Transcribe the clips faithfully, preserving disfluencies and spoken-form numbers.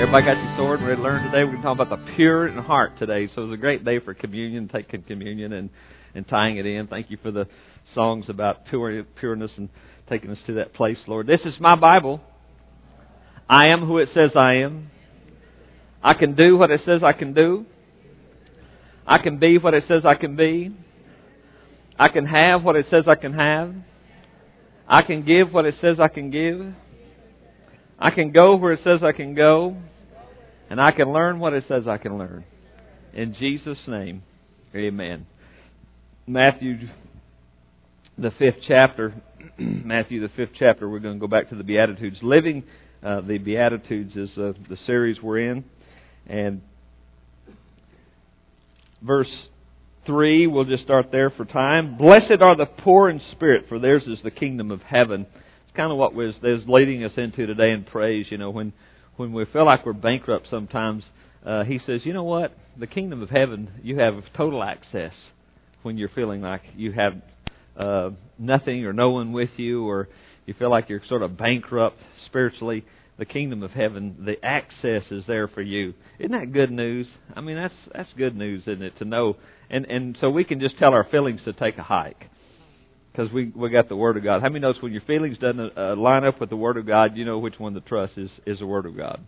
Everybody got your sword and ready to learn today? We're going to talk about the pure in heart today. So it was a great day for communion, taking communion and, and tying it in. Thank you for the songs about pure, pureness and taking us to that place, Lord. This is my Bible. I am who it says I am. I can do what it says I can do. I can be what it says I can be. I can have what it says I can have. I can give what it says I can give. I can go where it says I can go. And I can learn what it says I can learn. In Jesus' name, amen. Matthew, the fifth chapter. Matthew, the fifth chapter, we're going to go back to the Beatitudes. Living uh, the Beatitudes is uh, the series we're in. And verse three, we'll just start there for time. Blessed are the poor in spirit, for theirs is the kingdom of heaven. It's kind of what was, was leading us into today in praise. You know, when, when we feel like we're bankrupt sometimes, uh, he says, you know what? The kingdom of heaven, you have total access when you're feeling like you have uh, nothing or no one with you, or you feel like you're sort of bankrupt spiritually. The kingdom of heaven, the access is there for you. Isn't that good news? I mean, that's that's good news, isn't it, to know? And and so we can just tell our feelings to take a hike because we we got the Word of God. How many knows when your feelings doesn't uh, line up with the Word of God, you know which one to trust is, is the Word of God.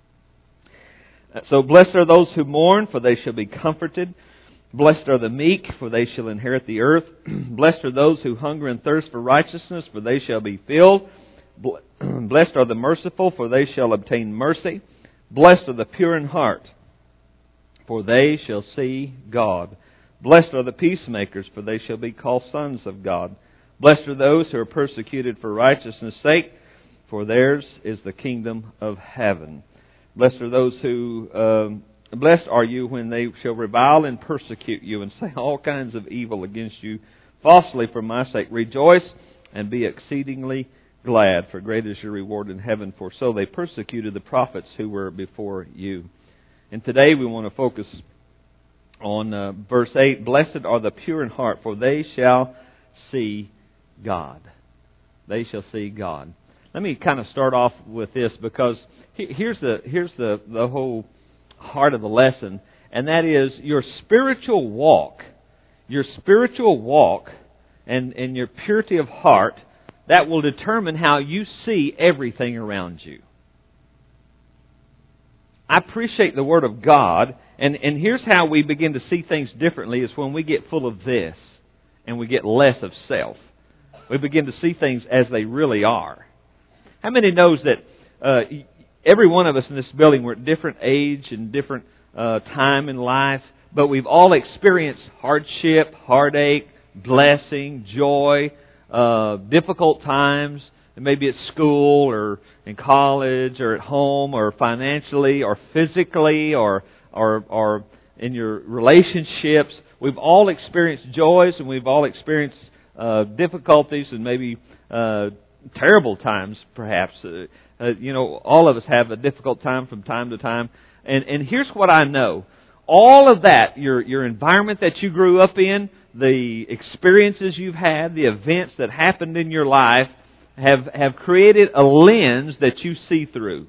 So blessed are those who mourn, for they shall be comforted. Blessed are the meek, for they shall inherit the earth. Blessed are those who hunger and thirst for righteousness, for they shall be filled. Blessed are the merciful, for they shall obtain mercy. Blessed are the pure in heart, for they shall see God. Blessed are the peacemakers, for they shall be called sons of God. Blessed are those who are persecuted for righteousness' sake, for theirs is the kingdom of heaven. Blessed are those who, um, blessed are you when they shall revile and persecute you and say all kinds of evil against you falsely for my sake. Rejoice and be exceedingly glad, for great is your reward in heaven, for so they persecuted the prophets who were before you. And today we want to focus on uh, verse eight. Blessed are the pure in heart, for they shall see God. They shall see God. Let me kind of start off with this, because here's the here's the, the whole heart of the lesson, and that is your spiritual walk, your spiritual walk and, and your purity of heart, that will determine how you see everything around you. I appreciate the Word of God, and, and here's how we begin to see things differently, is when we get full of this and we get less of self. We begin to see things as they really are. How many knows that uh, every one of us in this building, we're at different age and different uh, time in life, but we've all experienced hardship, heartache, blessing, joy, Uh, difficult times, maybe at school or in college or at home or financially or physically or or or in your relationships. We've all experienced joys and we've all experienced uh, difficulties and maybe uh, terrible times, perhaps. Uh, uh, you know, all of us have a difficult time from time to time. And and here's what I know: all of that, your your environment that you grew up in, the experiences you've had, the events that happened in your life have, have created a lens that you see through.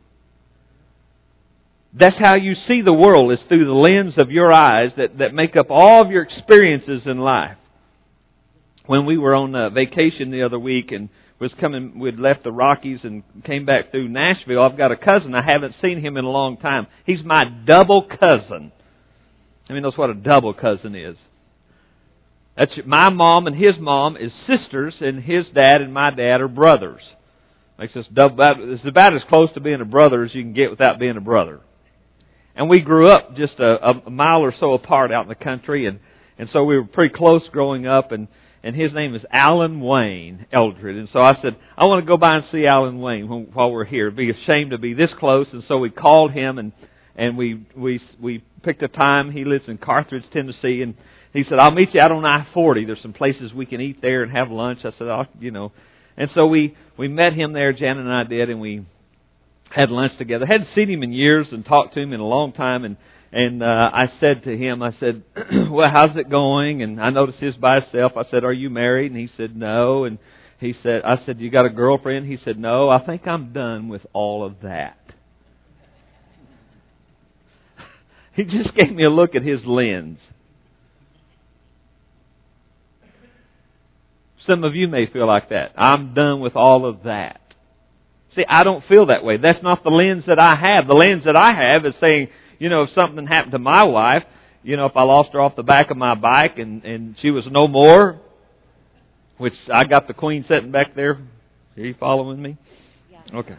That's how you see the world, is through the lens of your eyes that, that make up all of your experiences in life. When we were on uh, vacation the other week and was coming, we'd left the Rockies and came back through Nashville, I've got a cousin. I haven't seen him in a long time. He's my double cousin. I mean, that's what a double cousin is. That's my mom and his mom is sisters, and his dad and my dad are brothers. Makes us double. It's about as close to being a brother as you can get without being a brother. And we grew up just a, a mile or so apart out in the country, and, and so we were pretty close growing up. And, and his name is Alan Wayne Eldred. And so I said, I want to go by and see Alan Wayne while we're here. It'd be a shame to be this close. And so we called him, and and we we we picked a time. He lives in Carthage, Tennessee, and he said, I'll meet you out on I forty. There's some places we can eat there and have lunch. I said, oh, you know. And so we, we met him there, Janet and I did, and we had lunch together. Hadn't seen him in years and talked to him in a long time. And, and uh, I said to him, I said, well, how's it going? And I noticed he was by himself. I said, are you married? And he said, no. And he said, I said, you got a girlfriend? He said, no. I think I'm done with all of that. He just gave me a look at his lens. Some of you may feel like that. I'm done with all of that. See, I don't feel that way. That's not the lens that I have. The lens that I have is saying, you know, if something happened to my wife, you know, if I lost her off the back of my bike and, and she was no more, which I got the Queen sitting back there. Are you following me? Yeah. Okay.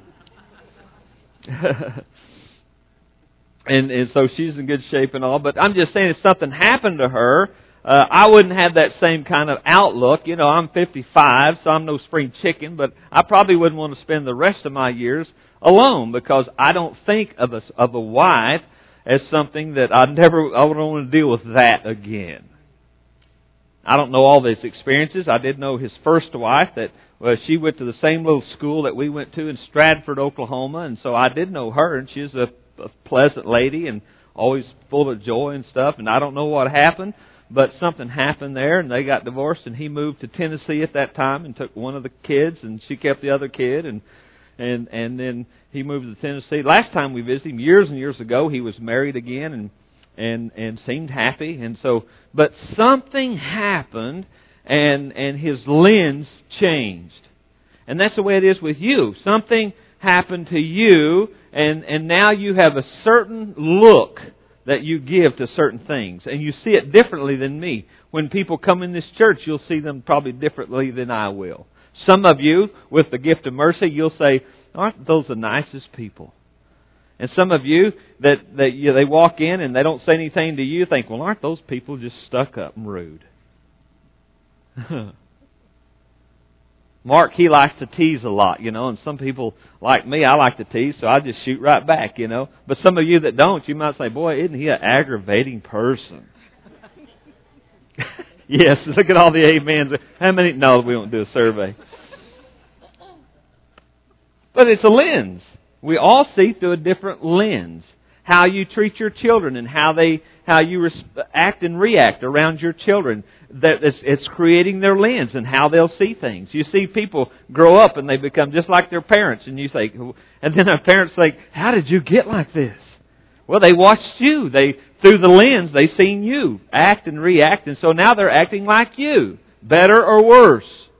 and and so she's in good shape and all. But I'm just saying, if something happened to her, uh, I wouldn't have that same kind of outlook. You know, I'm fifty-five, so I'm no spring chicken. But I probably wouldn't want to spend the rest of my years alone, because I don't think of a of a wife as something that I never I would want to deal with that again. I don't know all his experiences. I did know his first wife, that well, she went to the same little school that we went to in Stratford, Oklahoma, and so I did know her, and she's a, a pleasant lady and always full of joy and stuff, and I don't know what happened, but something happened there, and they got divorced, and he moved to Tennessee at that time and took one of the kids, and she kept the other kid, and and and then he moved to Tennessee. Last time we visited him, years and years ago, he was married again, and and and seemed happy, and so, but something happened, and and his lens changed. And that's the way it is with you. Something happened to you, and and now you have a certain look that you give to certain things, and you see it differently than me. When people come in this church, you'll see them probably differently than I will. Some of you, with the gift of mercy, you'll say, aren't those the nicest people? And some of you, that, that you, they walk in and they don't say anything to you, think, well, aren't those people just stuck up and rude? Mark, he likes to tease a lot, you know, and some people like me, I like to tease, so I just shoot right back, you know. But some of you that don't, you might say, boy, isn't he an aggravating person? Yes, look at all the amens. How many? No, we won't do a survey. But it's a lens. We all see through a different lens. How you treat your children and how they, how you res- act and react around your children. That it's, it's creating their lens and how they'll see things. You see people grow up and they become just like their parents, and you say, and then our parents say, "How did you get like this?" Well, they watched you. They through the lens they seen you act and react, and so now they're acting like you, better or worse.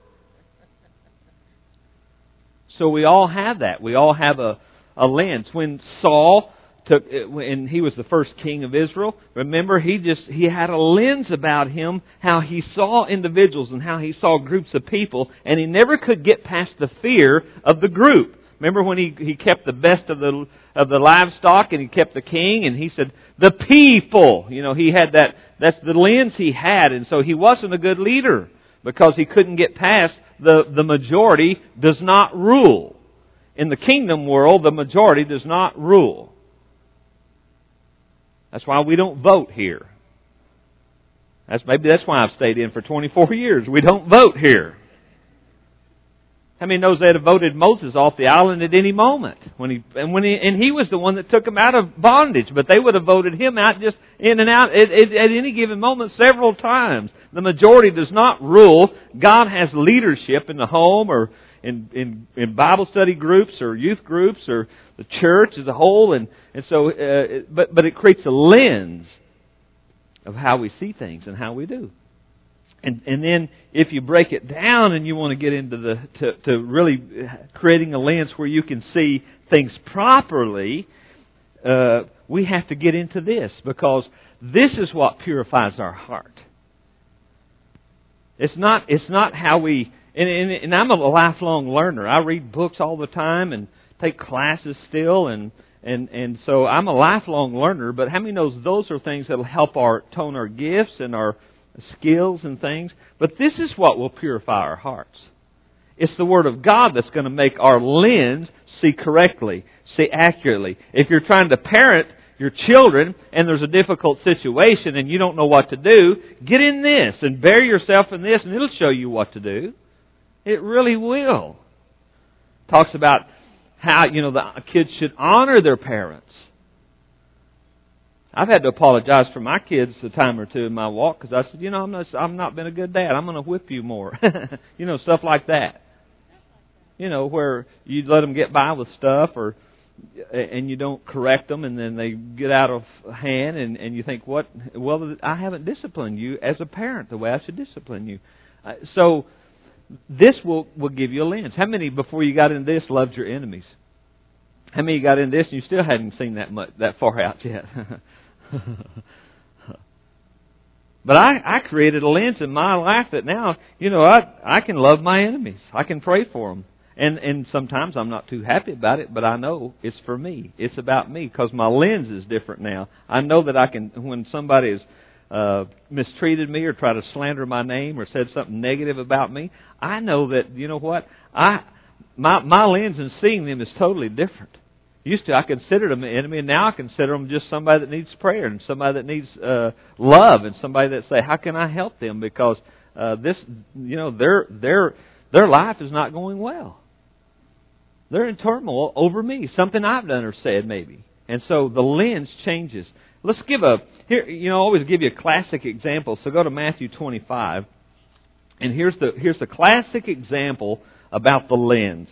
So we all have that. We all have a, a lens. When Saul took, and he was the first king of Israel, remember he just he had a lens about him, how he saw individuals and how he saw groups of people, and he never could get past the fear of the group. Remember when he, he kept the best of the of the livestock, and he kept the king, and he said, the people. You know, he had that, that's the lens he had, and so he wasn't a good leader because he couldn't get past the, the majority does not rule. In the kingdom world, the majority does not rule. That's why we don't vote here. That's maybe that's why I've stayed in for twenty-four years. We don't vote here. How many knows they'd have voted Moses off the island at any moment? When he and when he and he was the one that took him out of bondage, but they would have voted him out just in and out at, at, at any given moment several times. The majority does not rule. God has leadership in the home or in in, in Bible study groups or youth groups or the church as a whole, and and so uh, but but it creates a lens of how we see things and how we do. And and then if you break it down and you want to get into the to, to really creating a lens where you can see things properly, uh, we have to get into this, because this is what purifies our heart. It's not it's not how we and, and, and I'm a lifelong learner. I read books all the time and take classes still, and and and so I'm a lifelong learner. But how many knows those are things that'll help our tone our gifts and our skills and things? But this is what will purify our hearts. It's the Word of God that's going to make our lens see correctly, see accurately. If you're trying to parent your children and there's a difficult situation and you don't know what to do, get in this and bury yourself in this, and it'll show you what to do. It really will. Talks about how, you know, the kids should honor their parents. I've had to apologize for my kids a time or two in my walk, because I said, you know, I'm not, I'm not been a good dad. I'm going to whip you more. You know, stuff like that. You know, where you let them get by with stuff, or and you don't correct them, and then they get out of hand, and, and you think, what? Well, I haven't disciplined you as a parent the way I should discipline you. Uh, so this will, will give you a lens. How many, before you got into this, loved your enemies? How many got into this and you still hadn't seen that much, that far out yet? But I, I created a lens in my life that now, you know, I I can love my enemies. I can pray for them. And and sometimes I'm not too happy about it, but I know it's for me. It's about me because my lens is different now. I know that I can, when somebody has uh, mistreated me or tried to slander my name or said something negative about me, I know that, you know what, I my my lens in seeing them is totally different. Used to, I considered them an enemy, and now I consider them just somebody that needs prayer and somebody that needs uh, love and somebody that say, how can I help them? Because uh, this, you know, their their their life is not going well. They're in turmoil over me, something I've done or said maybe. And so the lens changes. Let's give a, here, you know, I always give you a classic example. So go to Matthew twenty-five. And here's the here's the classic example about the lens.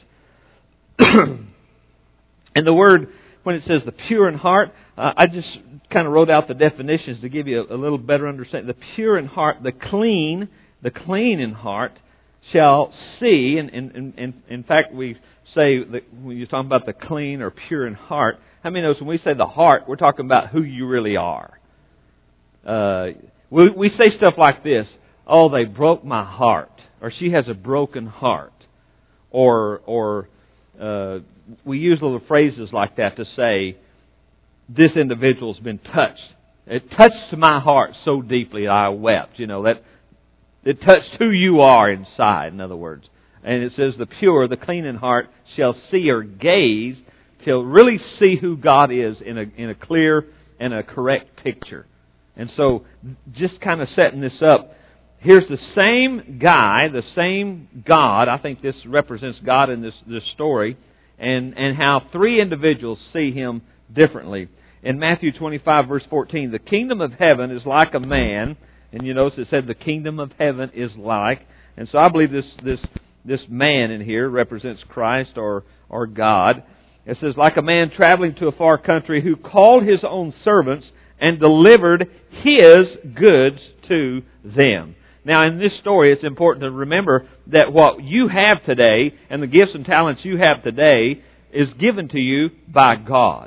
And the word, when it says the pure in heart, uh, I just kind of wrote out the definitions to give you a, a little better understanding. The pure in heart, the clean, the clean in heart shall see, and, and, and, and in fact we say that when you're talking about the clean or pure in heart, how many knows when we say the heart, we're talking about who you really are. Uh, we, we say stuff like this, oh, they broke my heart, or she has a broken heart, or or uh, we use little phrases like that to say, this individual's been touched. It touched my heart so deeply I wept. You know, that it touched who you are inside, in other words. And it says, the pure, the clean in heart, shall see or gaze, shall really see who God is in a in a clear and a correct picture. And so, just kind of setting this up, here's the same guy, the same God. I think this represents God in this, this story. And, and how three individuals see Him differently. In Matthew twenty-five, verse fourteen, the kingdom of heaven is like a man. And you notice it said the kingdom of heaven is like. And so I believe this this this man in here represents Christ or, or God. It says, like a man traveling to a far country who called his own servants and delivered his goods to them. Now, in this story, it's important to remember that what you have today and the gifts and talents you have today is given to you by God.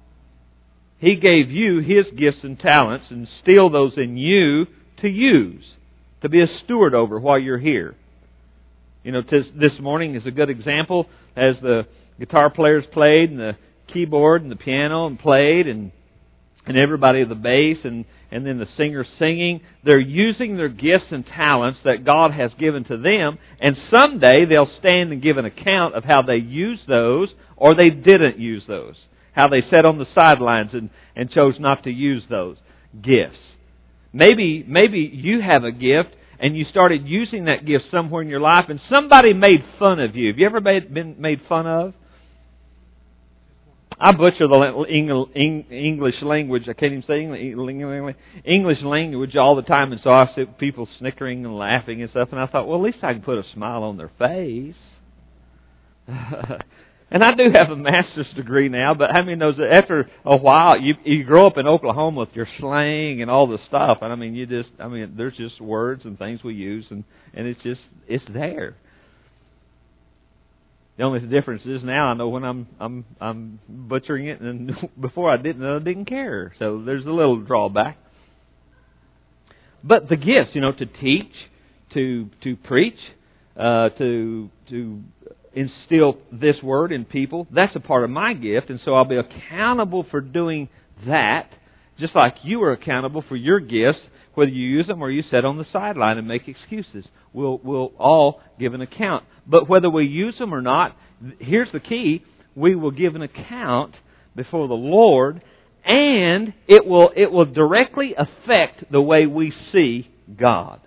He gave you His gifts and talents and instilled those in you to use, to be a steward over while you're here. You know, this morning is a good example as the guitar players played and the keyboard and the piano and played and and everybody, the bass and, and then the singer singing. They're using their gifts and talents that God has given to them, and someday they'll stand and give an account of how they used those or they didn't use those. How they sat on the sidelines and, and chose not to use those gifts. Maybe, maybe you have a gift and you started using that gift somewhere in your life and somebody made fun of you. Have you ever made, been made fun of? I butcher the English language. I can't even say English, English language all the time. And so I see people snickering and laughing and stuff. And I thought, well, at least I can put a smile on their face. And I do have a master's degree now. But how many knows that after a while, you you grow up in Oklahoma with your slang and all the stuff. And I mean, you just, I mean, there's just words and things we use. And, and it's just, it's there. The only difference is now I know when I'm I'm I'm butchering it, and before I didn't I didn't care. So there's a little drawback. But the gifts, you know, to teach, to to preach, uh, to to instill this word in people, that's a part of my gift, and so I'll be accountable for doing that, just like you are accountable for your gifts, whether you use them or you sit on the sideline and make excuses. We'll we'll all give an account. But whether we use them or not, here's the key: we will give an account before the Lord, and it will it will directly affect the way we see God.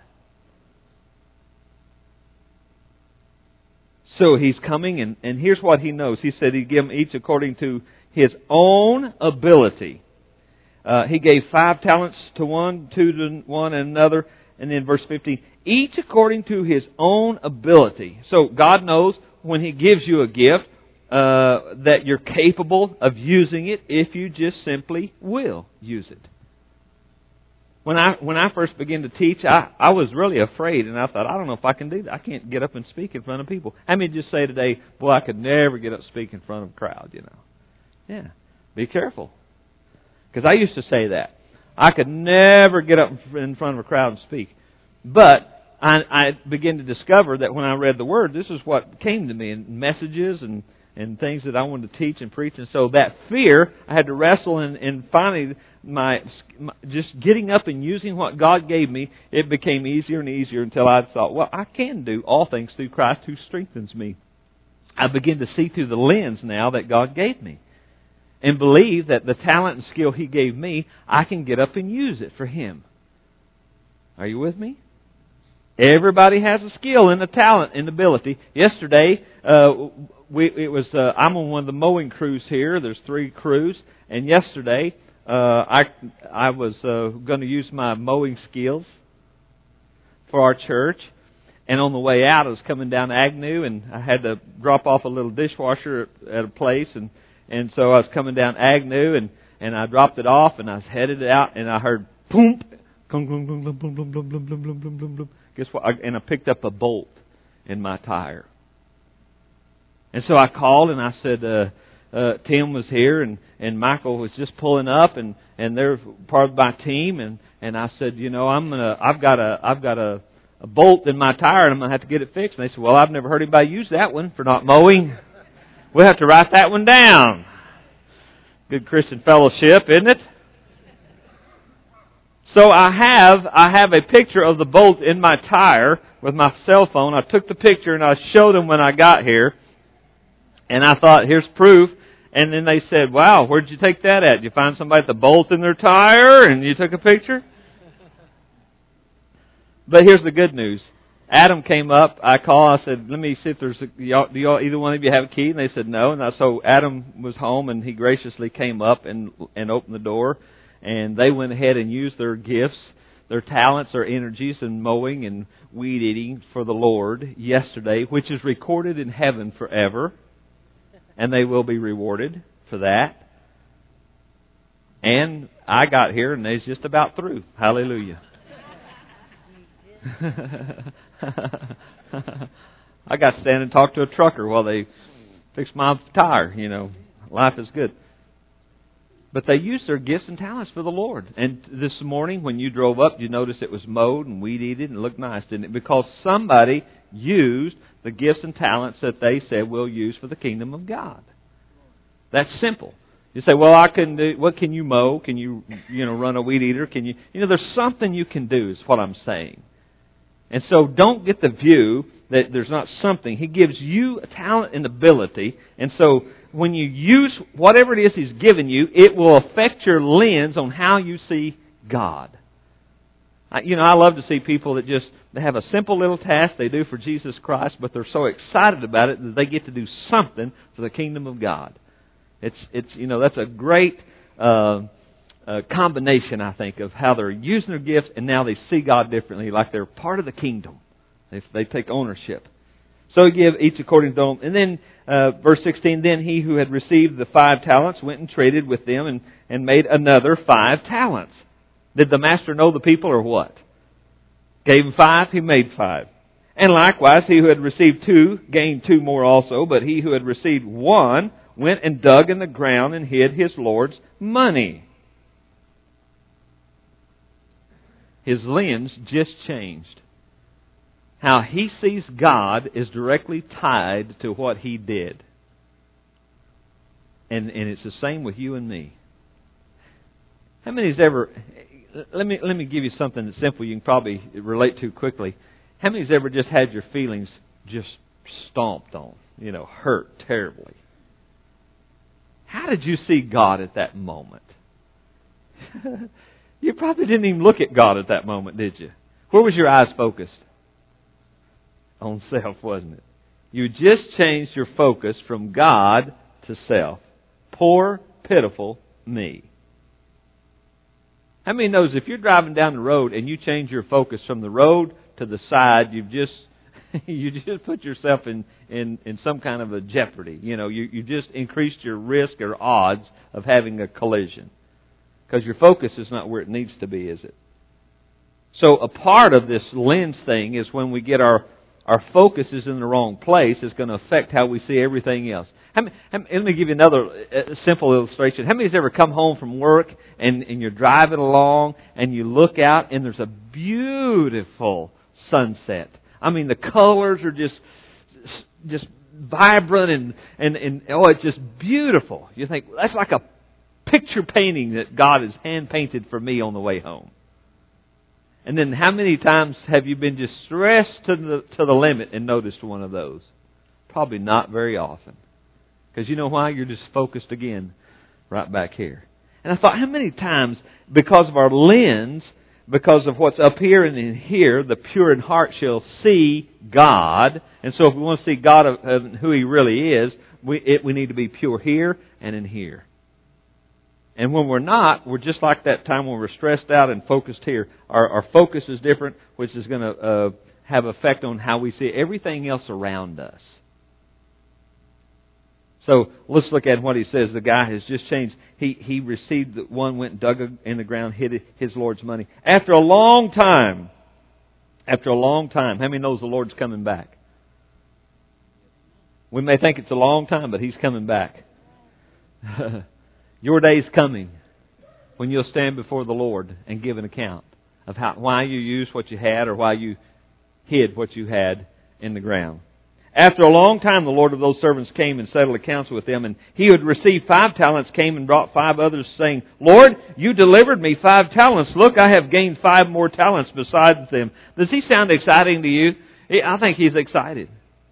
So He's coming, and, and here's what He knows. He said He'd give them each according to His own ability. Uh, he gave five talents to one, two to one, and another. And then verse fifteen, each according to his own ability. So God knows when He gives you a gift, uh, that you're capable of using it if you just simply will use it. When I when I first began to teach, I, I was really afraid, and I thought, I don't know if I can do that. I can't get up and speak in front of people. How many just say today, boy, I could never get up and speak in front of a crowd, you know? Yeah, be careful. Because I used to say that. I could never get up in front of a crowd and speak. But I, I began to discover that when I read the Word, this is what came to me in messages and, and things that I wanted to teach and preach. And so that fear, I had to wrestle, and, and finally, my, my just getting up and using what God gave me, it became easier and easier until I thought, well, I can do all things through Christ who strengthens me. I begin to see through the lens now that God gave me, and believe that the talent and skill He gave me, I can get up and use it for Him. Are you with me? Everybody has a skill and a talent and ability. Yesterday, uh, we, it was uh, I'm on one of the mowing crews here. There's three crews, and yesterday uh, I I was uh, going to use my mowing skills for our church. And on the way out, I was coming down Agnew, and I had to drop off a little dishwasher at a place, and and so I was coming down Agnew, and and I dropped it off, and I was headed out, and I heard boom. Guess what? I, and I picked up a bolt in my tire. And so I called and I said, uh, uh, Tim was here and, and Michael was just pulling up, and, and they're part of my team. And, and I said, you know, I'm gonna, I've got a, I've got a, a bolt in my tire, and I'm gonna have to get it fixed. And they said, well, I've never heard anybody use that one for not mowing. We'll have to write that one down. Good Christian fellowship, isn't it? So I have I have a picture of the bolt in my tire with my cell phone. I took the picture and I showed them when I got here. And I thought, here's proof. And then they said, wow, where'd you take that at? Did you find somebody with a bolt in their tire and you took a picture? But here's the good news. Adam came up. I called. I said, let me see if there's a, y'all, do y'all, either one of you have a key? And they said no. And I, so Adam was home, and he graciously came up and and opened the door. And they went ahead and used their gifts, their talents, their energies in mowing and weed eating for the Lord yesterday, which is recorded in heaven forever. And they will be rewarded for that. And I got here and they's just about through. Hallelujah. I got to stand and talk to a trucker while they fix my tire. You know, life is good. But they used their gifts and talents for the Lord. And this morning, when you drove up, you noticed it was mowed and weed-eated and looked nice, didn't it? Because somebody used the gifts and talents that they said we'll use for the kingdom of God. That's simple. You say, well, I can do, what can you mow? Can you, you know, run a weed eater? Can you, you know, there's something you can do is what I'm saying. And so don't get the view that there's not something. He gives you a talent and ability. And so when you use whatever it is He's given you, it will affect your lens on how you see God. I, you know, I love to see people that just they have a simple little task they do for Jesus Christ, but they're so excited about it that they get to do something for the kingdom of God. It's, it's you know, that's a great uh, uh, combination, I think, of how they're using their gifts and now they see God differently, like they're part of the kingdom. They, they take ownership. So He give each according to them. And then, uh, verse sixteen, then he who had received the five talents went and traded with them and, and made another five talents. Did the master know the people or what? Gave him five, he made five. And likewise, he who had received two gained two more also, but he who had received one went and dug in the ground and hid his Lord's money. His lens just changed. How he sees God is directly tied to what he did. And and it's the same with you and me. How many's ever... Let me let me give you something that's simple you can probably relate to quickly. How many's ever just had your feelings just stomped on? You know, hurt terribly. How did you see God at that moment? You probably didn't even look at God at that moment, did you? Where was your eyes focused? On self, wasn't it? You just changed your focus from God to self. Poor, pitiful me. How many knows if you're driving down the road and you change your focus from the road to the side, you've just you just put yourself in, in, in some kind of a jeopardy. You know, you, you just increased your risk or odds of having a collision. Because your focus is not where it needs to be, is it? So a part of this lens thing is when we get our, our focus is in the wrong place, it's going to affect how we see everything else. How many, how many, let me give you another uh, simple illustration. How many has ever come home from work and, and you're driving along and you look out and there's a beautiful sunset? I mean, the colors are just just vibrant and, and, and oh, it's just beautiful. You think, that's like a picture painting that God has hand painted for me on the way home. And then how many times have you been just stressed to the to the limit and noticed one of those? Probably not very often. Because you know why? You're just focused again right back here. And I thought, how many times, because of our lens, because of what's up here and in here, the pure in heart shall see God. And so if we want to see God of, of who He really is, we, it, we need to be pure here and in here. And when we're not, we're just like that time when we're stressed out and focused here. Our, our focus is different, which is going to uh, have effect on how we see everything else around us. So let's look at what he says. The guy has just changed. He he received the one, went and dug in the ground, hid his Lord's money. After a long time, after a long time, how many knows the Lord's coming back? We may think it's a long time, but He's coming back. Your day's coming when you'll stand before the Lord and give an account of how why you used what you had or why you hid what you had in the ground. After a long time, the Lord of those servants came and settled accounts with them, and he who had received five talents came and brought five others, saying, Lord, you delivered me five talents. Look, I have gained five more talents besides them. Does he sound exciting to you? I think he's excited.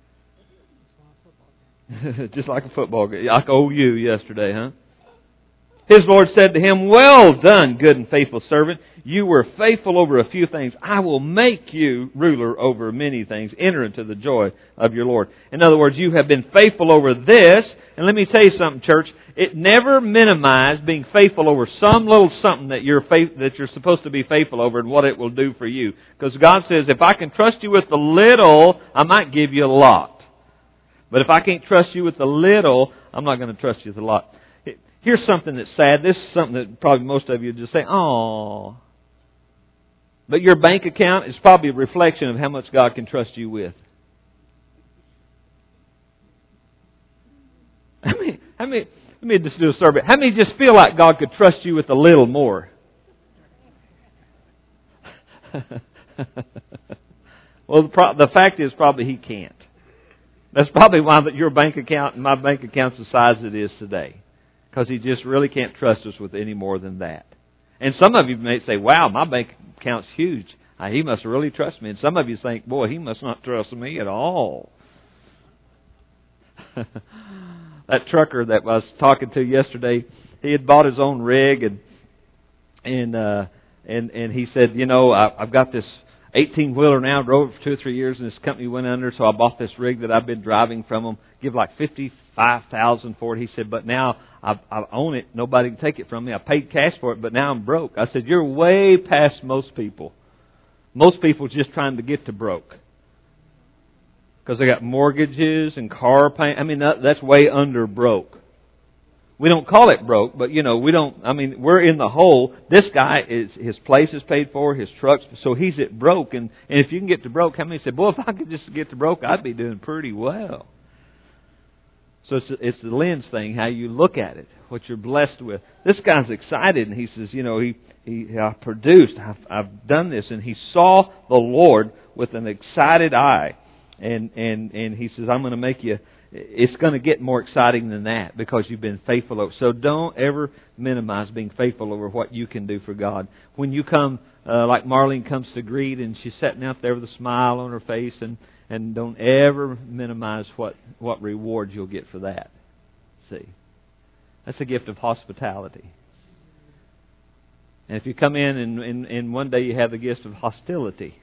Just like a football game, like O U yesterday, huh? His Lord said to him, Well done, good and faithful servant. You were faithful over a few things. I will make you ruler over many things. Enter into the joy of your Lord. In other words, you have been faithful over this. And let me tell you something, church. It never minimized being faithful over some little something that you're faith, that you're supposed to be faithful over and what it will do for you. Because God says, if I can trust you with the little, I might give you a lot. But if I can't trust you with the little, I'm not going to trust you with a lot. Here's something that's sad. This is something that probably most of you just say, "Oh." But your bank account is probably a reflection of how much God can trust you with. I mean, I mean, let me just do a survey. How many just feel like God could trust you with a little more? Well, the, pro- the fact is probably He can't. That's probably why that your bank account and my bank account's the size it is today. Because He just really can't trust us with any more than that. And some of you may say, wow, my bank account's huge. He must really trust me. And some of you think, boy, He must not trust me at all. That trucker that I was talking to yesterday, he had bought his own rig, and and uh, and and he said, you know, I, I've got this eighteen-wheeler now, drove it for two or three years, and this company went under, so I bought this rig that I've been driving from them, give like fifty-five thousand dollars for it. He said, but now I, I own it. Nobody can take it from me. I paid cash for it, but now I'm broke. I said, you're way past most people. Most people just trying to get to broke. Because they got mortgages and car payment. I mean, that, that's way under broke. We don't call it broke, but, you know, we don't, I mean, we're in the hole. This guy, is his place is paid for, his trucks, so he's at broke. And, and if you can get to broke, how many say, boy, if I could just get to broke, I'd be doing pretty well. So it's, it's the lens thing, how you look at it, what you're blessed with. This guy's excited, and he says, you know, he, he I produced, I've, I've done this. And he saw the Lord with an excited eye. And, and, and he says, I'm going to make you, it's going to get more exciting than that because you've been faithful over. So don't ever minimize being faithful over what you can do for God. When you come, uh, like Marlene comes to greet and she's sitting out there with a smile on her face, and, and don't ever minimize what, what reward you'll get for that. See? That's a gift of hospitality. And if you come in and, and, and one day you have the gift of hostility,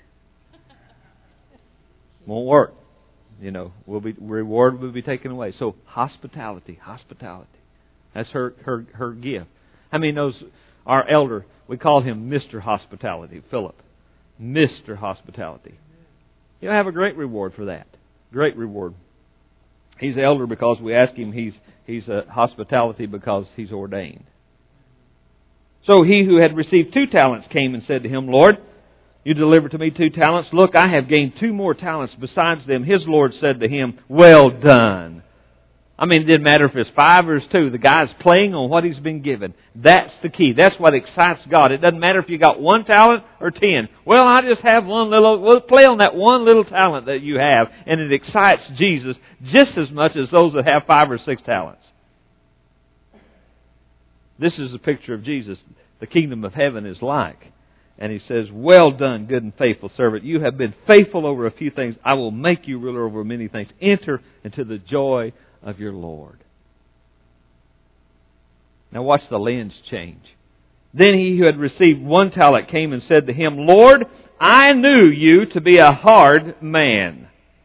won't work. You know, will be reward will be taken away. So hospitality, hospitality. That's her her her gift. How many knows our elder? We call him Mister Hospitality, Philip. Mister Hospitality. You'll have a great reward for that. Great reward. He's elder because we ask him. He's he's a hospitality because he's ordained. So he who had received two talents came and said to him, Lord, you delivered to me two talents. Look, I have gained two more talents besides them. His Lord said to him, well done. I mean, it didn't matter if it's five or it's two. The guy's playing on what he's been given. That's the key. That's what excites God. It doesn't matter if you got one talent or ten. Well, I just have one little... Well, play on that one little talent that you have, and it excites Jesus just as much as those that have five or six talents. This is a picture of Jesus. The kingdom of heaven is like. And He says, well done, good and faithful servant. You have been faithful over a few things. I will make you ruler over many things. Enter into the joy of your Lord. Now watch the lens change. Then he who had received one talent came and said to him, Lord, I knew you to be a hard man.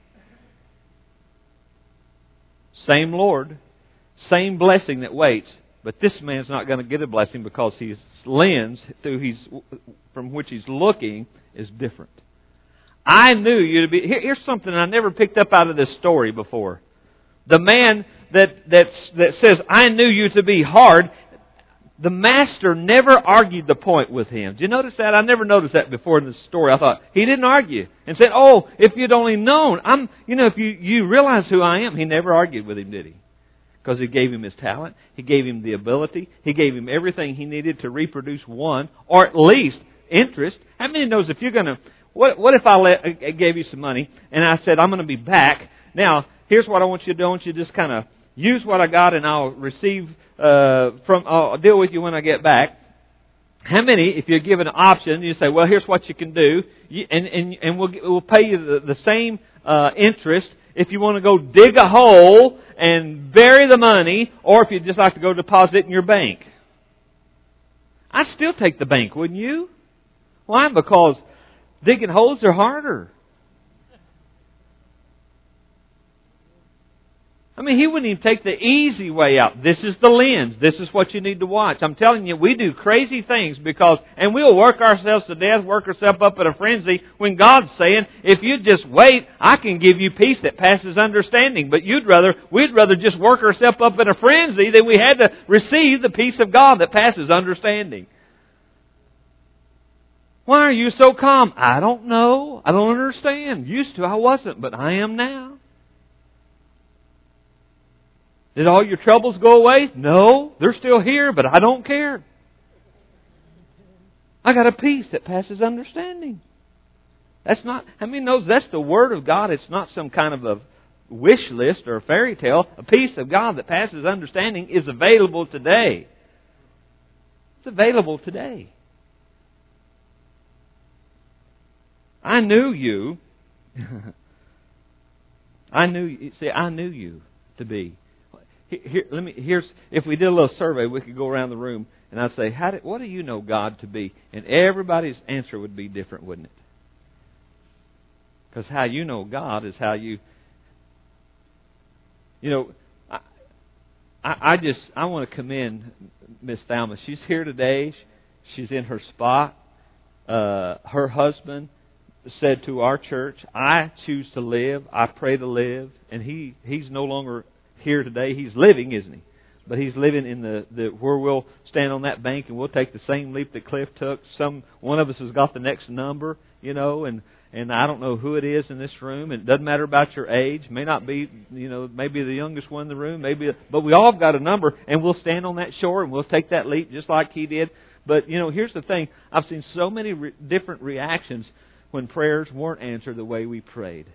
Same Lord, same blessing that waits, but this man's not going to get a blessing because his lens through his, from which he's looking is different. I knew you to be... Here, here's something I never picked up out of this story before. The man that, that, that says, I knew you to be hard, the master never argued the point with him. Do you notice that? I never noticed that before in the story. I thought, he didn't argue and said, oh, if you'd only known, I'm, you know, if you, you realize who I am. He never argued with him, did he? Because He gave him his talent. He gave him the ability. He gave him everything he needed to reproduce one, or at least interest. How many knows if you're going to, what, what if I, let, I gave you some money and I said, I'm going to be back. Now, here's what I want you to do. I want you to just kind of use what I got and I'll receive uh, from, I'll deal with you when I get back. How many, if you're given an option, you say, well, here's what you can do, you, and, and, and we'll, we'll pay you the, the same uh, interest if you want to go dig a hole and bury the money, or if you'd just like to go deposit it in your bank. I'd still take the bank, wouldn't you? Why? Because digging holes are harder. I mean, he wouldn't even take the easy way out. This is the lens. This is what you need to watch. I'm telling you, we do crazy things because, and we'll work ourselves to death, work ourselves up in a frenzy, when God's saying, if you just wait, I can give you peace that passes understanding. But you'd rather, we'd rather just work ourselves up in a frenzy than we had to receive the peace of God that passes understanding. Why are you so calm? I don't know. I don't understand. Used to, I wasn't, but I am now. Did all your troubles go away? No, they're still here, but I don't care. I got a peace that passes understanding. That's not, I mean, knows that's the Word of God. It's not some kind of a wish list or a fairy tale. A peace of God that passes understanding is available today. It's available today. I knew you. I knew, see, I knew you to be. Here, let me. Here's if we did a little survey, we could go around the room and I'd say, "How did? What do you know God to be?" And everybody's answer would be different, wouldn't it? Because how you know God is how you. You know, I, I, I just I want to commend Miss Thelma. She's here today. She's in her spot. Uh, her husband said to our church, "I choose to live. I pray to live," and he he's no longer here today. He's living, isn't he? But he's living in the, the where we'll stand on that bank and we'll take the same leap that Cliff took. Some one of us has got the next number, you know, and and I don't know who it is in this room. And it doesn't matter about your age. May not be, you know, maybe the youngest one in the room. Maybe, but we all have got a number, and we'll stand on that shore and we'll take that leap just like he did. But you know, here's the thing: I've seen so many re- different reactions when prayers weren't answered the way we prayed.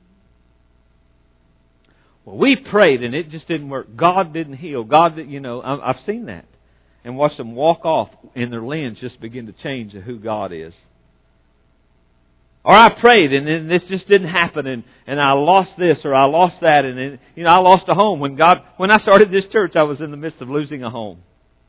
Well, we prayed and it just didn't work. God didn't heal. God, did, you know, I've seen that. And watched them walk off and their lens just begin to change to who God is. Or I prayed and then this just didn't happen and, and I lost this or I lost that and then, you know, I lost a home. When God, when I started this church, I was in the midst of losing a home.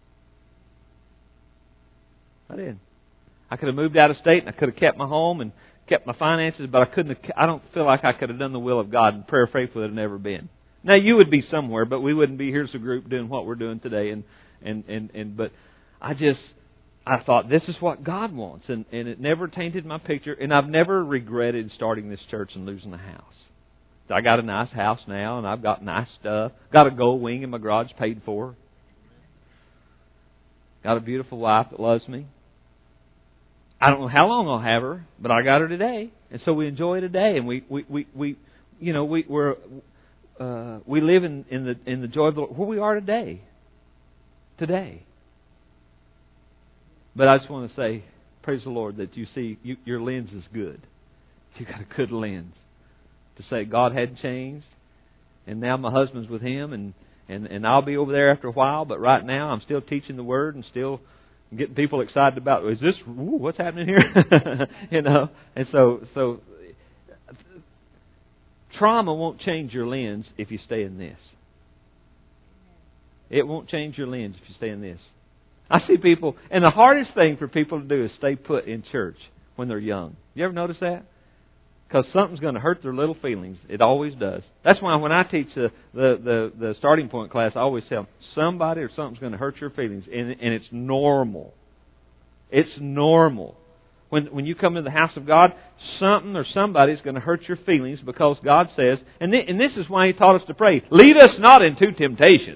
I did. I could have moved out of state and I could have kept my home and kept my finances, but I couldn't have, I don't feel like I could have done the will of God, and prayer faith would have never been. Now you would be somewhere, but we wouldn't be here as a group doing what we're doing today. And, and, and, and but I just, I thought, this is what God wants. And, and it never tainted my picture. And I've never regretted starting this church and losing the house. I got a nice house now, and I've got nice stuff. Got a gold wing in my garage paid for. Got a beautiful wife that loves me. I don't know how long I'll have her, but I got her today. And so we enjoy today. And we, we, we, we you know, we, we're, uh, we live in, in the, in the joy of the Lord, where we are today. Today. But I just want to say, praise the Lord, that you see you, your lens is good. You got a good lens to say God hadn't changed, and now my husband's with Him, and, and, and I'll be over there after a while. But right now, I'm still teaching the Word and still getting people excited about, is this, ooh, what's happening here? You know, and so so trauma won't change your lens if you stay in this. It won't change your lens if you stay in this. I see people, and the hardest thing for people to do is stay put in church when they're young. You ever notice that? Because something's going to hurt their little feelings. It always does. That's why when I teach the, the, the, the starting point class, I always tell them, somebody or something's going to hurt your feelings. And, and it's normal. It's normal. When, when you come into the house of God, something or somebody's going to hurt your feelings because God says, and, th- and this is why He taught us to pray, lead us not into temptation.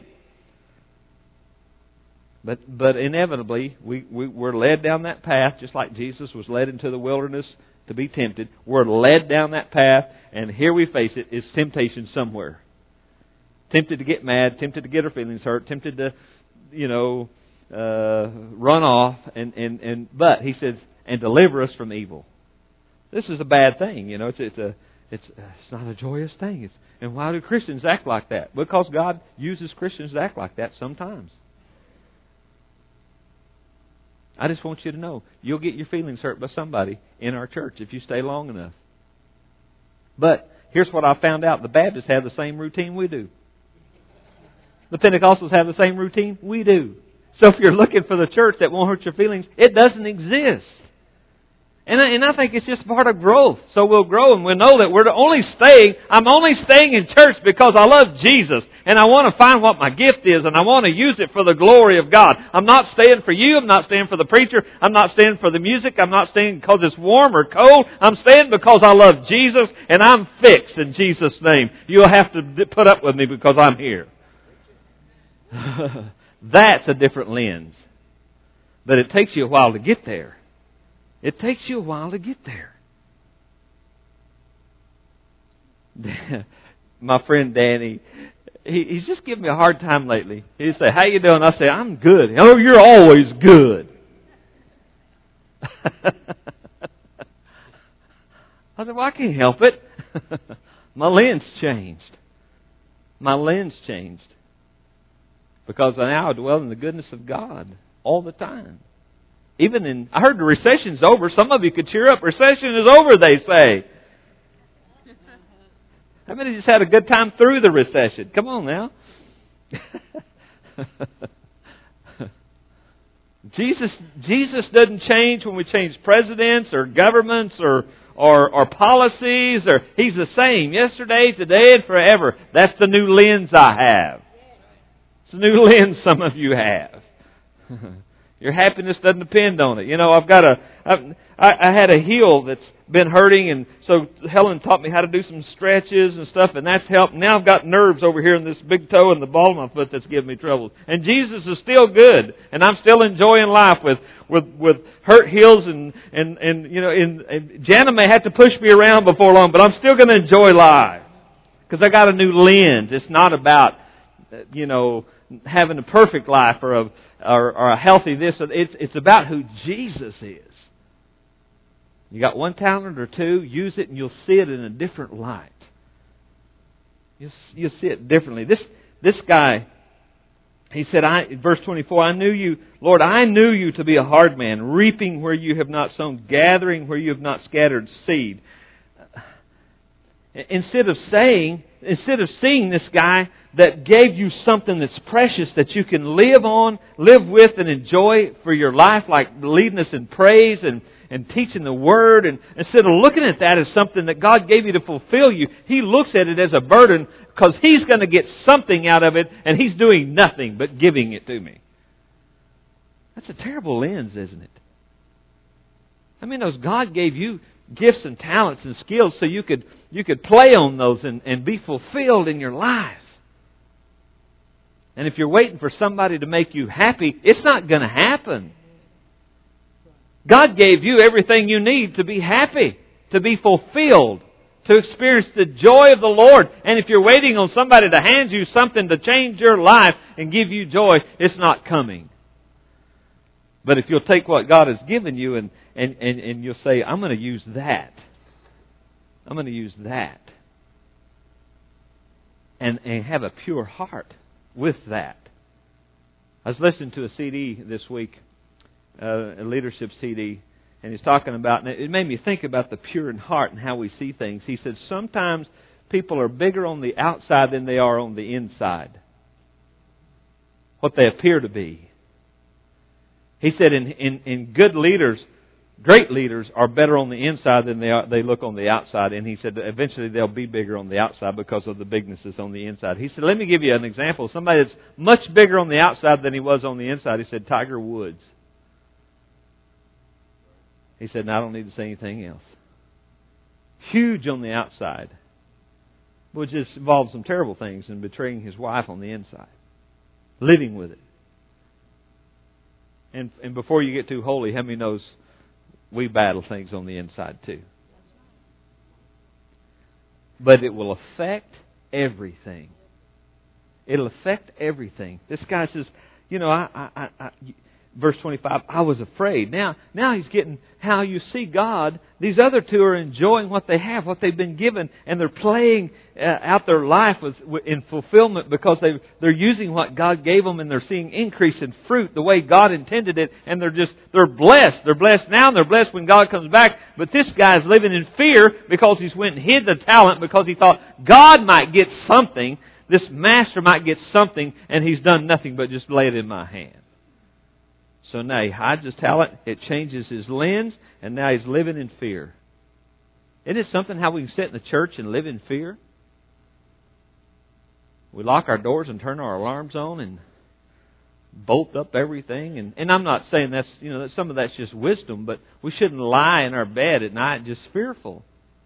But but inevitably, we, we, we're led down that path, just like Jesus was led into the wilderness to be tempted. We're led down that path, and here we face it, is temptation somewhere. Tempted to get mad, tempted to get our feelings hurt, tempted to, you know, uh, run off. And, and, and but He says, and deliver us from evil. This is a bad thing, you know. It's it's a it's it's not a joyous thing. It's, and why do Christians act like that? Because God uses Christians to act like that sometimes. I just want you to know, you'll get your feelings hurt by somebody in our church if you stay long enough. But here's what I found out. The Baptists have the same routine we do. The Pentecostals have the same routine we do. So if you're looking for the church that won't hurt your feelings, it doesn't exist. And I, and I think it's just part of growth. So we'll grow and we'll know that we're only staying, I'm only staying in church because I love Jesus. And I want to find what my gift is and I want to use it for the glory of God. I'm not staying for you. I'm not staying for the preacher. I'm not staying for the music. I'm not staying because it's warm or cold. I'm staying because I love Jesus and I'm fixed in Jesus' name. You'll have to put up with me because I'm here. That's a different lens. But it takes you a while to get there. It takes you a while to get there. My friend Danny, he, he's just giving me a hard time lately. He'd say, how you doing? I say, I'm good. Oh, you're always good. I said, well, I can't help it. My lens changed. My lens changed. Because now I dwell in the goodness of God all the time. Even in, I heard the recession's over. Some of you could cheer up. Recession is over, they say. How many just had a good time through the recession? Come on now. Jesus, Jesus doesn't change when we change presidents or governments or, or, or policies. Or He's the same yesterday, today, and forever. That's the new lens I have. It's a new lens some of you have. Your happiness doesn't depend on it. You know, I've got a, I've, I, I had a heel that's been hurting, and so Helen taught me how to do some stretches and stuff, and that's helped. Now I've got nerves over here in this big toe and the ball of my foot that's giving me trouble. And Jesus is still good, and I'm still enjoying life with with, with hurt heels, and and and you know, and, and Jana may have to push me around before long, but I'm still going to enjoy life because I got a new lens. It's not about, you know, having a perfect life or a Or, or a healthy this. It's, it's about who Jesus is. You got one talent or two, use it and you'll see it in a different light. You'll, you'll see it differently. This this guy, he said, I, verse twenty-four, I knew you, Lord, I knew you to be a hard man, reaping where you have not sown, gathering where you have not scattered seed. Instead of saying, instead of seeing this guy that gave you something that's precious that you can live on, live with and enjoy for your life, like leading us in praise and, and teaching the Word, and instead of looking at that as something that God gave you to fulfill you, He looks at it as a burden because He's going to get something out of it and He's doing nothing but giving it to me. That's a terrible lens, isn't it? I mean, those God gave you gifts and talents and skills so you could you could play on those and, and be fulfilled in your life. And if you're waiting for somebody to make you happy, it's not going to happen. God gave you everything you need to be happy, to be fulfilled, to experience the joy of the Lord. And if you're waiting on somebody to hand you something to change your life and give you joy, it's not coming. But if you'll take what God has given you and, and, and, and you'll say, I'm going to use that. I'm going to use that. And, and have a pure heart with that. I was listening to a C D this week, uh, a leadership C D, and he's talking about, and it made me think about the pure in heart and how we see things. He said, sometimes people are bigger on the outside than they are on the inside. What they appear to be. He said, in, in, in good leaders, great leaders are better on the inside than they are, they look on the outside. And he said, eventually they'll be bigger on the outside because of the bignesses on the inside. He said, let me give you an example. Somebody that's much bigger on the outside than he was on the inside. He said, Tiger Woods. He said, and I don't need to say anything else. Huge on the outside, which just involves some terrible things and betraying his wife on the inside. Living with it. And, and before you get too holy, how many knows we battle things on the inside too? But it will affect everything. It'll affect everything. This guy says, you know, I, I, I, I verse twenty-five, I was afraid. Now, now he's getting how you see God. These other two are enjoying what they have, what they've been given, and they're playing uh, out their life with, with, in fulfillment because they they're using what God gave them, and they're seeing increase in fruit the way God intended it, and they're just they're blessed. They're blessed now, and they're blessed when God comes back. But this guy's living in fear because he's went and hid the talent because he thought God might get something. This master might get something, and he's done nothing but just lay it in my hand. So now he hides his talent, it changes his lens, and now he's living in fear. Isn't it something how we can sit in the church and live in fear? We lock our doors and turn our alarms on and bolt up everything. And, and I'm not saying that's, you know, that some of that's just wisdom, but we shouldn't lie in our bed at night just fearful.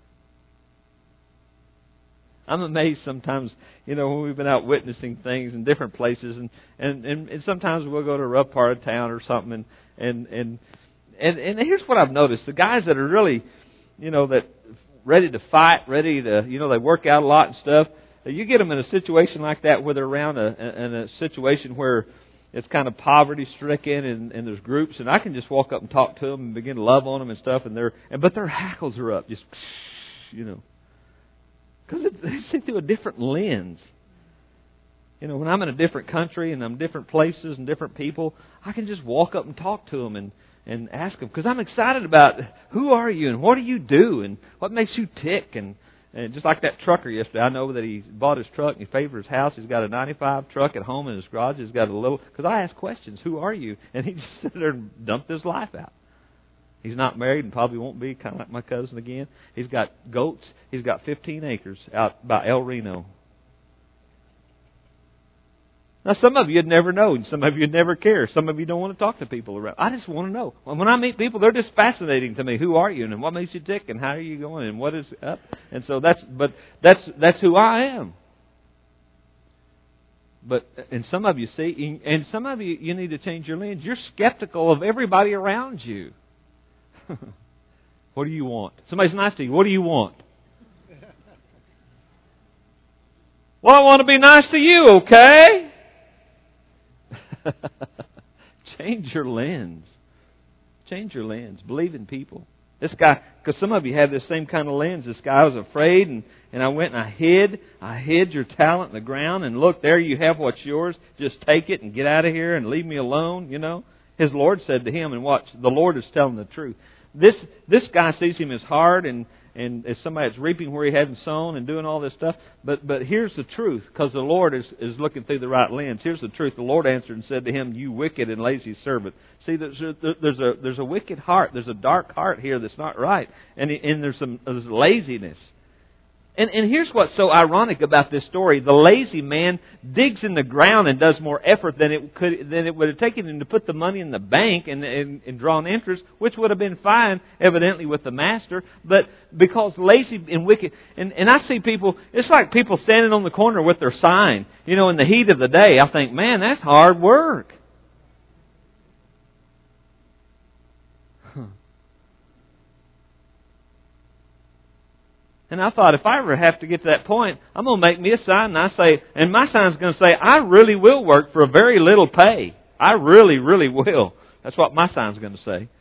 I'm amazed sometimes, you know, when we've been out witnessing things in different places, and, and, and, and sometimes we'll go to a rough part of town or something, and, and, and, and, and here's what I've noticed. The guys that are really, you know, that ready to fight, ready to, you know, they work out a lot and stuff, you get them in a situation like that where they're around a, in a situation where it's kind of poverty-stricken and, and there's groups, and I can just walk up and talk to them and begin to love on them and stuff, and they're, and, but their hackles are up, just, you know. Because they see through a different lens. You know, when I'm in a different country and I'm different places and different people, I can just walk up and talk to them and, and ask them. Because I'm excited about who are you and what do you do and what makes you tick. And, and just like that trucker yesterday, I know that he bought his truck and he paid for his house. He's got a ninety-five truck at home in his garage. He's got a little... Because I asked questions, who are you? And he just sat there and dumped his life out. He's not married and probably won't be, kind of like my cousin again. He's got goats. He's got fifteen acres out by El Reno. Now, some of you would never know, and some of you would never care. Some of you don't want to talk to people around. I just want to know. When I meet people, they're just fascinating to me. Who are you, and what makes you tick, and how are you going, and what is up? And so that's, but that's that's who I am. But, and some of you see, and some of you, you need to change your lens. You're skeptical of everybody around you. What do you want? Somebody's nice to you. What do you want? Well, I want to be nice to you, okay? Change your lens. Change your lens. Believe in people. This guy, because some of you have this same kind of lens. This guy was afraid, and, and I went and I hid. I hid your talent in the ground, and look, there you have what's yours. Just take it and get out of here and leave me alone, you know. His Lord said to him, and watch, the Lord is telling the truth. This this guy sees him as hard and, and as somebody that's reaping where he hadn't sown and doing all this stuff. But but here's the truth, because the Lord is, is looking through the right lens. Here's the truth. The Lord answered and said to him, you wicked and lazy servant. See, there's a, there's a, there's a wicked heart. There's a dark heart here that's not right. And, and there's some there's laziness. And, and here's what's so ironic about this story. The lazy man digs in the ground and does more effort than it could than it would have taken him to put the money in the bank and, and, and draw an interest, which would have been fine, evidently, with the master. But because lazy and wicked... And, and I see people... It's like people standing on the corner with their sign. You know, in the heat of the day, I think, man, that's hard work. And I thought, if I ever have to get to that point, I'm going to make me a sign, and I say, and my sign's going to say, I really will work for a very little pay. I really, really will. That's what my sign's going to say.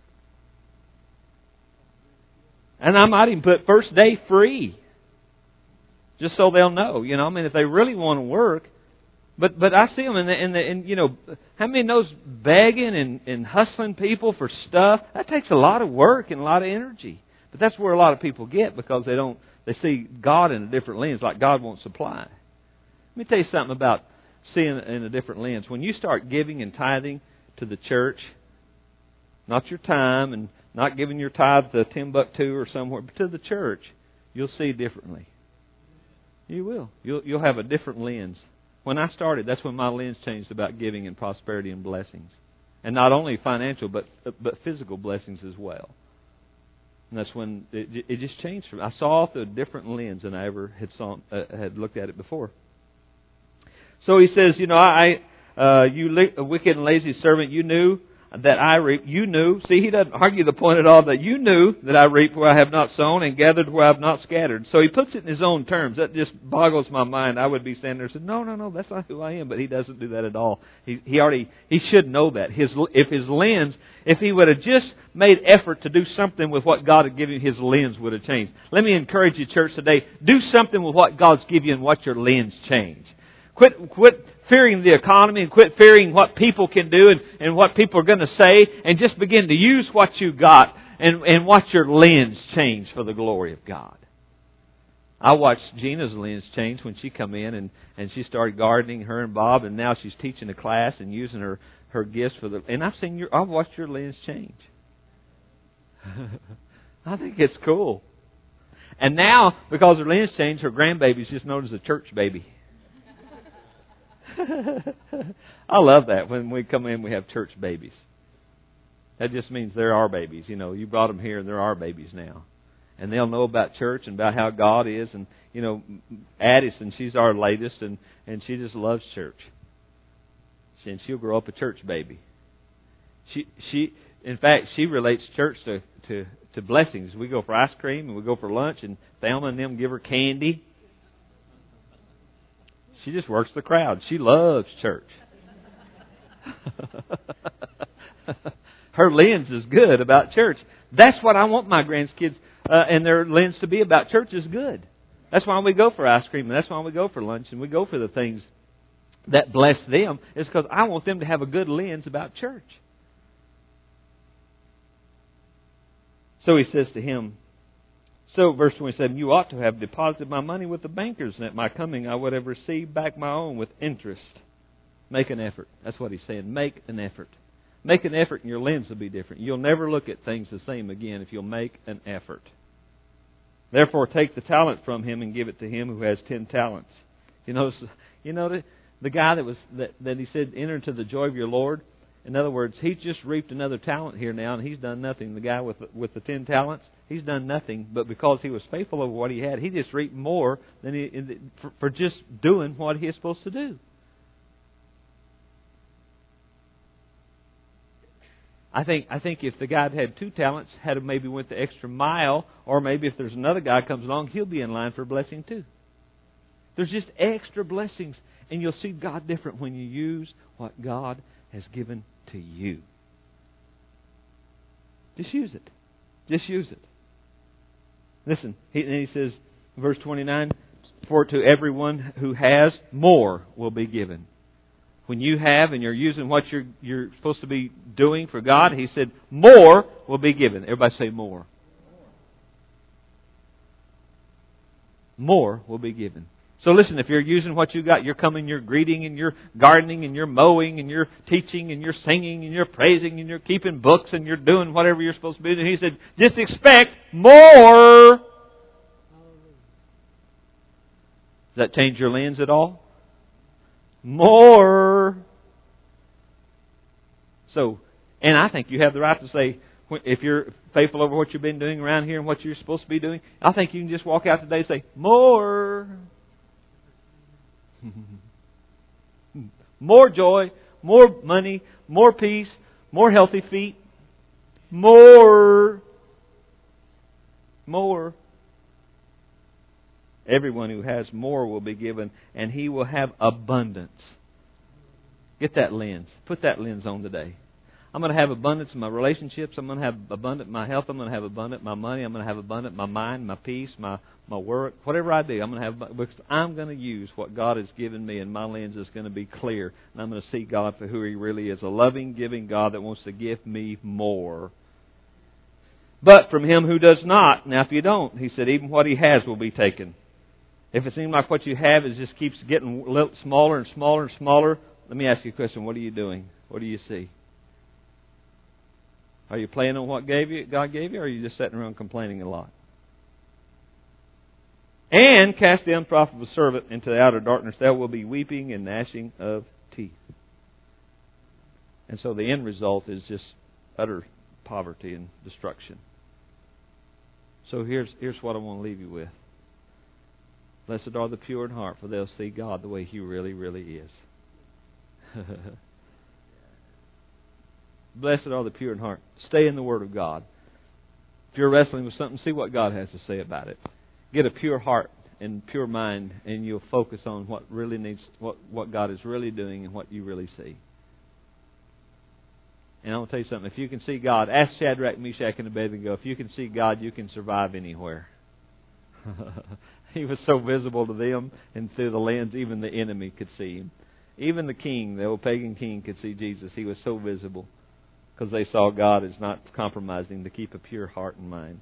And I might even put first day free, just so they'll know. You know, I mean, if they really want to work. But but I see them, in the, in the, in, you know, how many knows begging and, and hustling people for stuff? That takes a lot of work and a lot of energy. But that's where a lot of people get, because they don't they see God in a different lens, like God won't supply. Let me tell you something about seeing it in a different lens. When you start giving and tithing to the church, not your time and not giving your tithe to Timbuktu or somewhere, but to the church, you'll see differently. You will. You'll you'll have a different lens. When I started, that's when my lens changed about giving and prosperity and blessings, and not only financial but but physical blessings as well. And that's when it, it just changed for me. I saw it through a different lens than I ever had saw, uh, had looked at it before. So he says, you know, I, uh, you li- wicked and lazy servant, you knew that I reap. You knew. See, he doesn't argue the point at all, that you knew that I reap where I have not sown and gathered where I have not scattered. So he puts it in his own terms. That just boggles my mind. I would be standing there and saying, no, no, no, that's not who I am. But he doesn't do that at all. He, he already, he should know that. His, if his lens, if he would have just made effort to do something with what God had given him, his lens would have changed. Let me encourage you, church, today. Do something with what God's given you and watch your lens change. Quit, quit fearing the economy and quit fearing what people can do and, and what people are going to say, and just begin to use what you got and, and watch your lens change for the glory of God. I watched Gina's lens change when she come in and, and she started gardening, her and Bob, and now she's teaching a class and using her, her gifts for the... And I've seen your, I've watched your lens change. I think it's cool. And now, because her lens changed, her grandbaby's just known as a church baby. I love that. When we come in, we have church babies. That just means they're our babies. You know, you brought them here and they're our babies now. And they'll know about church and about how God is. And, you know, Addison, she's our latest, and, and she just loves church. And she'll grow up a church baby. She, she, in fact, she relates church to, to, to blessings. We go for ice cream and we go for lunch, and Thelma and them give her candy. She just works the crowd. She loves church. Her lens is good about church. That's what I want my grandkids uh, and their lens to be about church is good. That's why we go for ice cream, and that's why we go for lunch, and we go for the things that bless them. It's because I want them to have a good lens about church. So he says to him, so, verse twenty-seven, you ought to have deposited my money with the bankers, and at my coming I would have received back my own with interest. Make an effort. That's what he's saying. Make an effort. Make an effort and your lens will be different. You'll never look at things the same again if you'll make an effort. Therefore, take the talent from him and give it to him who has ten talents. You know, you know the, the guy that was that, that he said, enter into the joy of your Lord. In other words, he's just reaped another talent here now, and he's done nothing. The guy with the, with the ten talents, he's done nothing. But because he was faithful over what he had, he just reaped more than he for, for just doing what he is supposed to do. I think I think if the guy that had two talents had maybe went the extra mile, or maybe if there's another guy comes along, he'll be in line for a blessing too. There's just extra blessings, and you'll see God different when you use what God has given to you. Just use it. Just use it. Listen, he, and he says, verse twenty-nine, for to everyone who has, more will be given. When you have and you're using what you're you're supposed to be doing for God, he said, more will be given. Everybody say more. More will be given. So listen, if you're using what you got, you're coming, you're greeting, and you're gardening, and you're mowing, and you're teaching, and you're singing, and you're praising, and you're keeping books, and you're doing whatever you're supposed to be doing. He said, just expect more. Does that change your lens at all? More. So, and I think you have the right to say, if you're faithful over what you've been doing around here and what you're supposed to be doing, I think you can just walk out today and say, more. More joy, more money, more peace, more healthy feet, more. More. Everyone who has more will be given, and he will have abundance. Get that lens. Put that lens on today. I'm going to have abundance in my relationships. I'm going to have abundant in my health. I'm going to have abundant in my money. I'm going to have abundant in my mind, my peace, my, my work. Whatever I do, I'm going to have, because I'm going to use what God has given me, and my lens is going to be clear. And I'm going to see God for who He really is, a loving, giving God that wants to give me more. But from him who does not, now if you don't, He said, even what he has will be taken. If it seems like what you have is just keeps getting a little smaller and smaller and smaller, let me ask you a question. What are you doing? What do you see? Are you playing on what gave you, God gave you, or are you just sitting around complaining a lot? And cast the unprofitable servant into the outer darkness. There will be weeping and gnashing of teeth. And so the end result is just utter poverty and destruction. So here's here's what I want to leave you with. Blessed are the pure in heart, for they'll see God the way He really, really is. Blessed are the pure in heart. Stay in the Word of God. If you're wrestling with something, see what God has to say about it. Get a pure heart and pure mind, and you'll focus on what really needs, what, what God is really doing and what you really see. And I want to tell you something. If you can see God, ask Shadrach, Meshach, and Abednego. If you can see God, you can survive anywhere. He was so visible to them, and through the lens, even the enemy could see Him. Even the king, the old pagan king, could see Jesus. He was so visible because they saw God as not compromising to keep a pure heart and mind.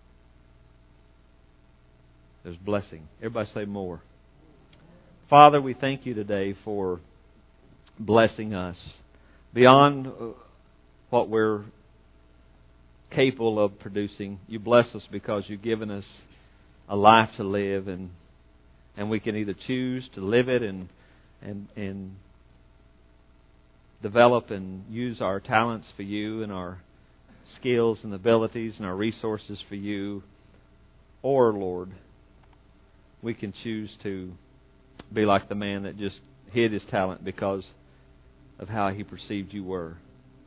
There's blessing. Everybody say more. Father, we thank You today for blessing us beyond what we're capable of producing. You bless us because You've given us a life to live, and and we can either choose to live it and and and develop and use our talents for You and our skills and abilities and our resources for You, or, Lord, we can choose to be like the man that just hid his talent because of how he perceived You were,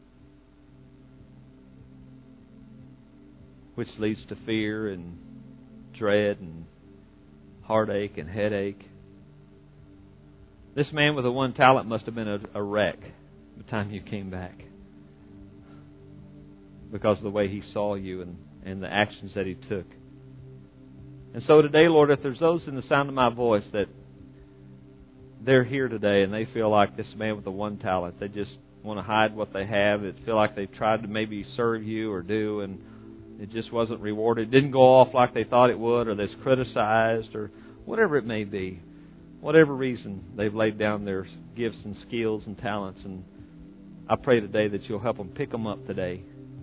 which leads to fear and dread and heartache and headache. This man with the one talent must have been a, a wreck by the time You came back, because of the way he saw You and, and the actions that he took. And so today, Lord, if there's those in the sound of my voice that they're here today and they feel like this man with the one talent, they just want to hide what they have, they feel like they've tried to maybe serve You or do, and it just wasn't rewarded, it didn't go off like they thought it would, or they're criticized, or whatever it may be. Whatever reason they've laid down their gifts and skills and talents, and I pray today that You'll help them pick them up today.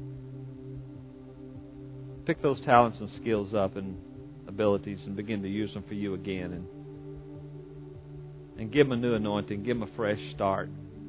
Pick those talents and skills up and abilities and begin to use them for You again, and and give them a new anointing, give them a fresh start,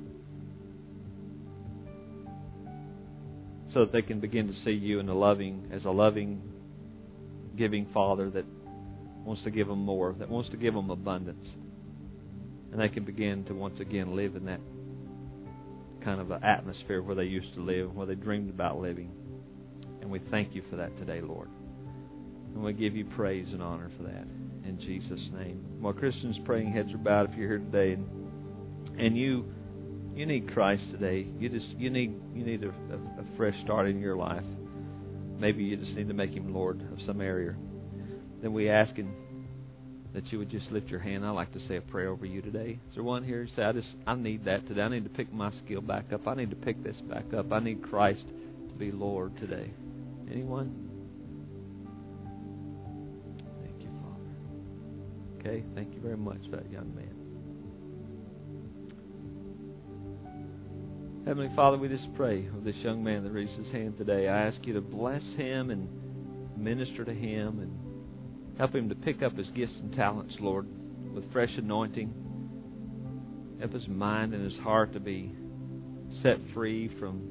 so that they can begin to see You in a loving, as a loving, giving Father that wants to give them more, that wants to give them abundance. And they can begin to once again live in that kind of an atmosphere where they used to live, where they dreamed about living. And we thank You for that today, Lord. And we give You praise and honor for that. In Jesus' name. While Christians praying, heads are bowed, if you're here today and, and you you need Christ today, you just you need you need a, a, a fresh start in your life. Maybe you just need to make Him Lord of some area. Then we ask Him that you would just lift your hand. I'd like to say a prayer over you today. Is there one here who say, I just I need that today. I need to pick my skill back up. I need to pick this back up. I need Christ to be Lord today. Anyone? Thank you, Father. Okay, thank you very much for that young man. Heavenly Father, we just pray of this young man that raised his hand today. I ask You to bless him and minister to him and help him to pick up his gifts and talents, Lord. with fresh anointing. Help his mind and his heart to be set free from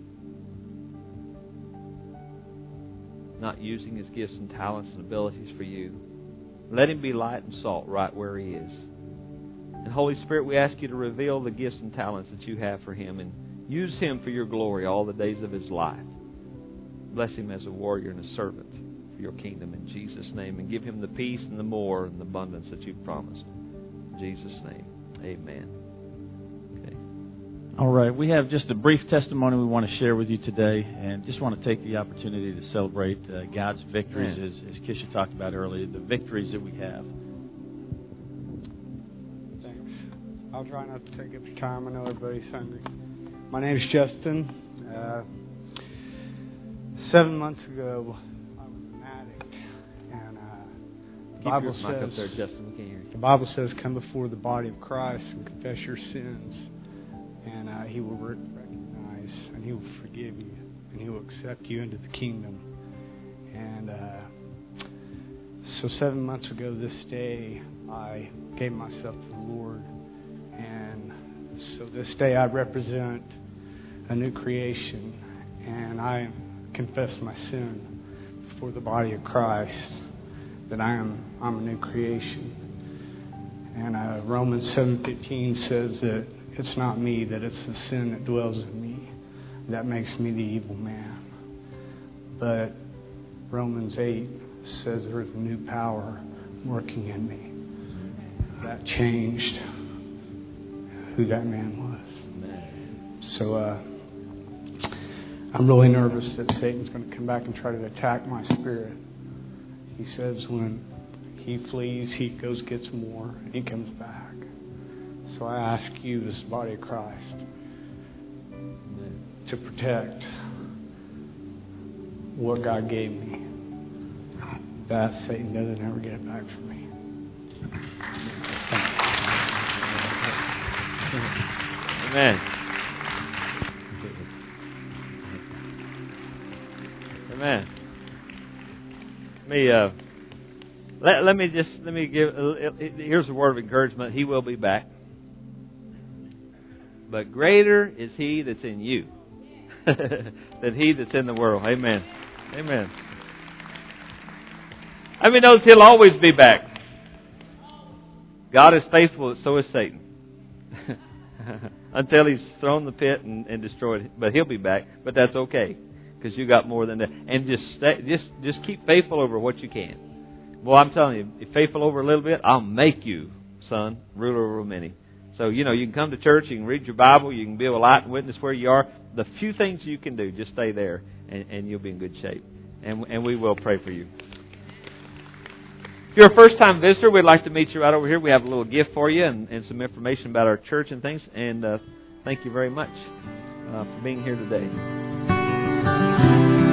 not using his gifts and talents and abilities for you. Let him be light and salt right where he is. And Holy Spirit, we ask you to reveal the gifts and talents that you have for him and use him for your glory all the days of his life. Bless him as a warrior and a servant for your kingdom in Jesus' name. And give him the peace and the more and the abundance that you've promised. In Jesus' name, amen. Okay. All right, we have just a brief testimony we want to share with you today, and just want to take the opportunity to celebrate uh, God's victories, as, as Kisha talked about earlier, the victories that we have. Thanks. I'll try not to take up your time. I know everybody's hungry. My name is Justin. Uh, seven months ago, I was an addict, and uh, the Keep Bible your mic says, up there, Justin. We can't hear you. The Bible says, "Come before the body of Christ and confess your sins, and uh, He will re- recognize, and He will forgive you, and He will accept you into the kingdom." And uh, so, seven months ago this day, I gave myself to the Lord, and so this day I represent a new creation, and I confess my sin before the body of Christ, that I am I'm a new creation. And uh, Romans seven fifteen says that it's not me, that it's the sin that dwells in me that makes me the evil man. But Romans eight says there's a new power working in me that changed who that man was. So uh, I'm really nervous that Satan's going to come back and try to attack my spirit. He says when he flees, he goes gets more, and he comes back. So I ask you, as the body of Christ, to protect what God gave me, that Satan doesn't ever get it back from me. Amen. Amen. Let me uh, let, let me just let me give. Uh, here's a word of encouragement. He will be back, but greater is He that's in you than he that's in the world. Amen. Amen. I mean, knows He'll always be back. God is faithful, so is Satan. Until He's thrown the pit and, and destroyed it. But He'll be back. But that's okay, because you got more than that. And just stay, just just keep faithful over what you can. Well, I'm telling you, if faithful over a little bit, I'll make you, son, ruler over many. So, you know, you can come to church, you can read your Bible, you can be a light and witness where you are. The few things you can do, just stay there, and, and you'll be in good shape. And and we will pray for you. If you're a first-time visitor, we'd like to meet you right over here. We have a little gift for you and, and some information about our church and things. And uh, thank you very much uh, for being here today.